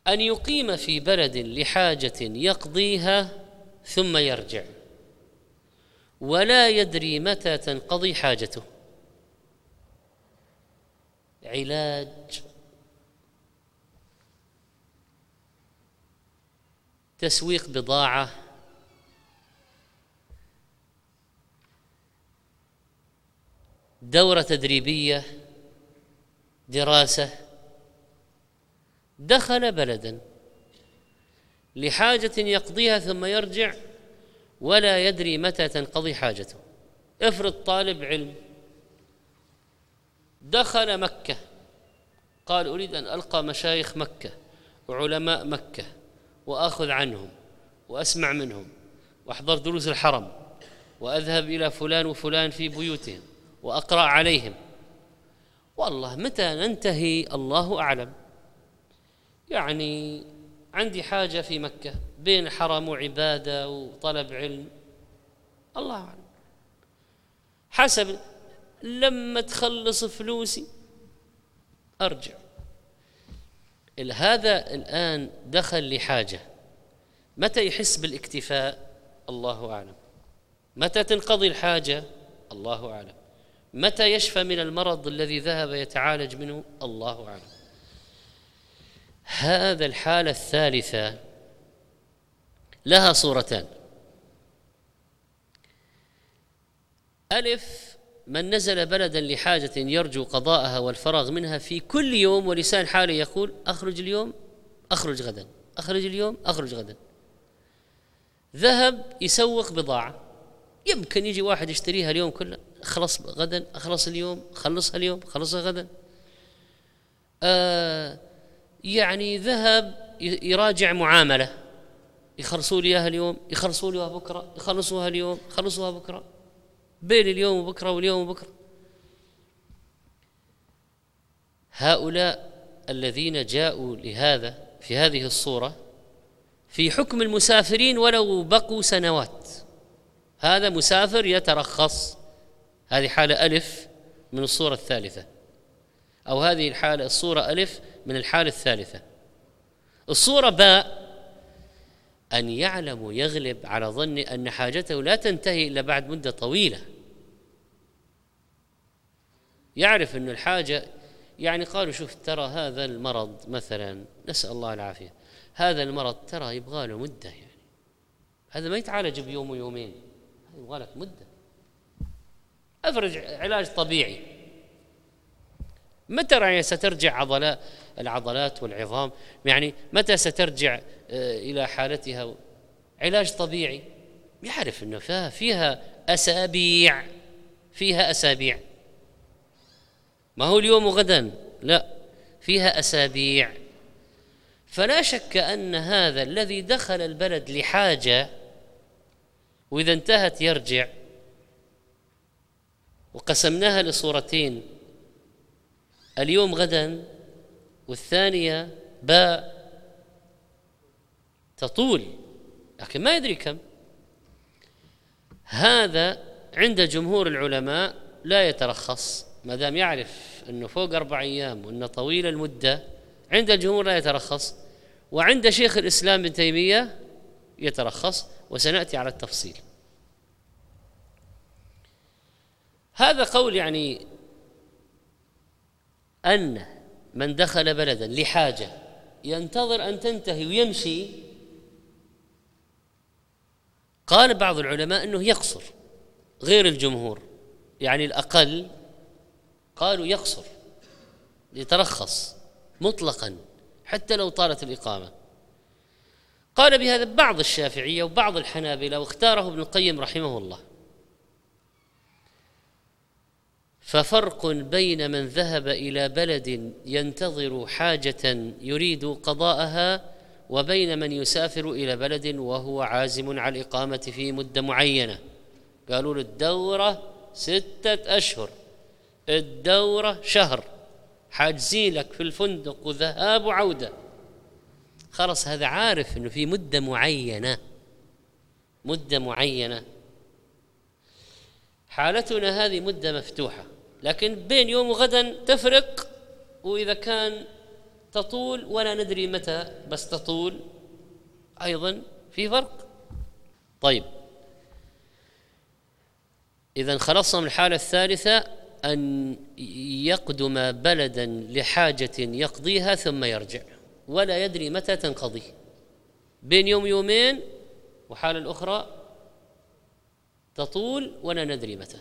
أن يقيم في بلد لحاجة يقضيها ثم يرجع ولا يدري متى تنقضي حاجته. علاج، تسويق بضاعة، دورة تدريبية، دراسة. دخل بلدا لحاجة يقضيها ثم يرجع ولا يدري متى تنقضي حاجته. افرض طالب علم دخل مكة، قال أريد أن ألقى مشايخ مكة وعلماء مكة وأخذ عنهم وأسمع منهم وأحضر دروس الحرم وأذهب إلى فلان وفلان في بيوتهم وأقرأ عليهم. والله متى ننتهي الله أعلم. يعني عندي حاجة في مكة بين حرم وعبادة وطلب علم، الله أعلم. حسب لما تخلص فلوسي أرجع. هذا الآن دخل لحاجة، متى يحس بالاكتفاء؟ الله أعلم. متى تنقضي الحاجة؟ الله أعلم. متى يشفى من المرض الذي ذهب يتعالج منه؟ الله أعلم. هذا الحالة الثالثة لها صورتان. ألف، من نزل بلدا لحاجة يرجو قضاءها والفراغ منها في كل يوم ولسان حاله يقول أخرج اليوم أخرج غدا، أخرج اليوم أخرج غدا. ذهب يسوق بضاعة، يمكن يجي واحد يشتريها اليوم كله، أخلص غدا، أخلص اليوم، خلصها اليوم، خلصها غدا. يعني ذهب يراجع معاملة، يخلصوا لي اياها اليوم، يخلصوا لي بكره، يخلصوها اليوم، يخلصوها بكره، بين اليوم وبكره واليوم وبكره. هؤلاء الذين جاءوا لهذا في هذه الصورة في حكم المسافرين ولو بقوا سنوات. هذا مسافر يترخص. هذه حالة ألف من الصورة الثالثة، أو هذه الحالة الصورة ألف من الحالة الثالثة. الصورة باء، أن يعلم ويغلب على ظن أن حاجته لا تنتهي إلا بعد مدة طويلة. يعرف أن الحاجة، يعني قالوا شوف ترى هذا المرض مثلا، نسأل الله العافية، هذا المرض ترى يبغى له مدة، يعني هذا ما يتعالج بيوم ويومين، يبغى لك مدة. أفرج علاج طبيعي، متى سترجع العضلات والعظام؟ يعني متى سترجع إلى حالتها؟ علاج طبيعي يعرف أنه فيها أسابيع، فيها أسابيع، ما هو اليوم وغدا، لا، فيها أسابيع. فلا شك أن هذا الذي دخل البلد لحاجة وإذا انتهت يرجع، وقسمناها لصورتين، اليوم غدا، والثانية باء تطول لكن ما يدري كم. هذا عند جمهور العلماء لا يترخص، ما دام يعرف أنه فوق 4 أيام وأنه طويل المدة، عند الجمهور لا يترخص. وعند شيخ الإسلام ابن تيمية يترخص، وسنأتي على التفصيل. هذا قول يعني أن من دخل بلدا لحاجة ينتظر أن تنتهي ويمشي، قال بعض العلماء أنه يقصر، غير الجمهور، يعني الأقل قالوا يقصر، يترخص مطلقا حتى لو طالت الإقامة. قال بهذا بعض الشافعية وبعض الحنابلة، واختاره ابن القيم رحمه الله. ففرق بين من ذهب إلى بلد ينتظر حاجة يريد قضاءها، وبين من يسافر إلى بلد وهو عازم على الإقامة في مدة معينة. قالوا له الدورة 6 أشهر، الدورة شهر، حاجزين لك في الفندق وذهاب وعودة. خلص هذا عارف أنه في مدة معينة، مدة معينة. حالتنا هذه مدة مفتوحة، لكن بين يوم وغدا تفرق. وإذا كان تطول ولا ندري متى، بس تطول أيضا في فرق. طيب، إذن خلصنا من الحالة الثالثة، أن يقدم بلدا لحاجة يقضيها ثم يرجع ولا يدري متى تنقضي، بين يوم يومين، وحالة الأخرى تطول ولا ندري متى.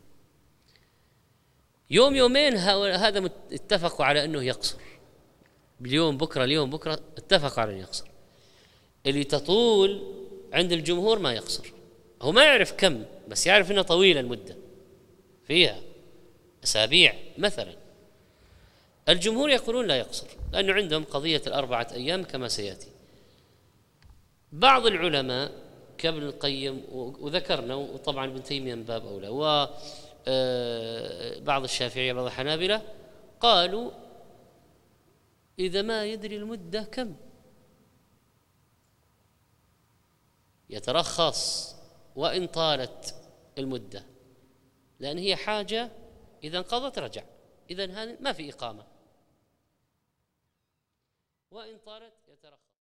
يوم يومين هذا اتفقوا على أنه يقصر، اليوم بكرة اليوم بكرة اتفقوا على أنه يقصر. اللي تطول عند الجمهور ما يقصر، هو ما يعرف كم، بس يعرف أنها طويلة المدة، فيها أسابيع مثلا. الجمهور يقولون لا يقصر، لأنه عندهم قضية 4 أيام كما سيأتي. بعض العلماء كابن القيم وذكرنا، وطبعا ابن تيمية من باب أولى، وبعض الشافعية بعض الحنابلة قالوا إذا ما يدري المدة كم يترخص وإن طالت المدة، لأن هي حاجة إذا انقضت رجع، إذن هذا ما في إقامة، وإن طالت يترخص.